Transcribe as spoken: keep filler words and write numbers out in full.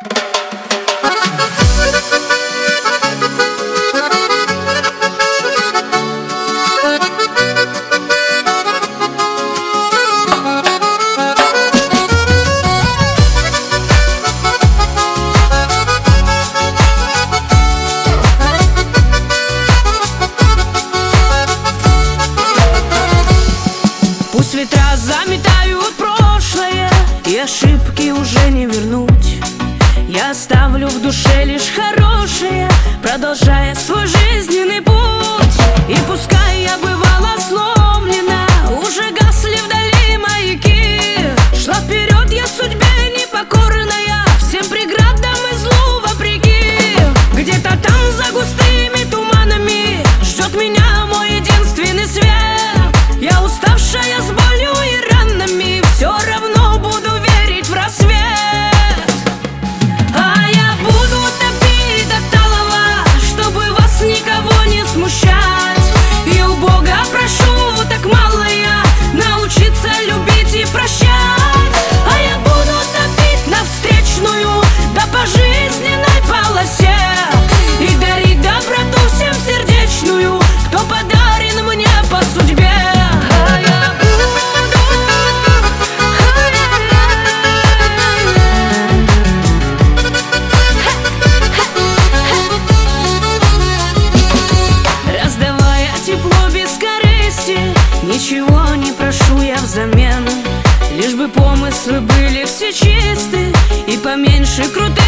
Пусть ветра заметают прошлое, и ошибки уже не вернуть. Я оставлю в душе лишь хорошее, продолжая свой жизненный путь. И пускай я бывала сломлена, уже гасли вдали маяки, шла вперед я судьбе непокорная, всем преградам и злу вопреки. Где-то там за густыми туманами ждет меня мой единственный свет. Я уставшая, с болью и ранами, все равно буду верить в рассвет. А я буду топить до талого, чтобы вас никого не смущать. И у Бога прошу, так мало я, научиться любить и прощать. А я буду топить на встречную, да по жизненной полосе, и дарить доброту всем сердечную, кто подарен мне по судьбе. Ничего не прошу я взамен, лишь бы помыслы были все чисты и поменьше крутых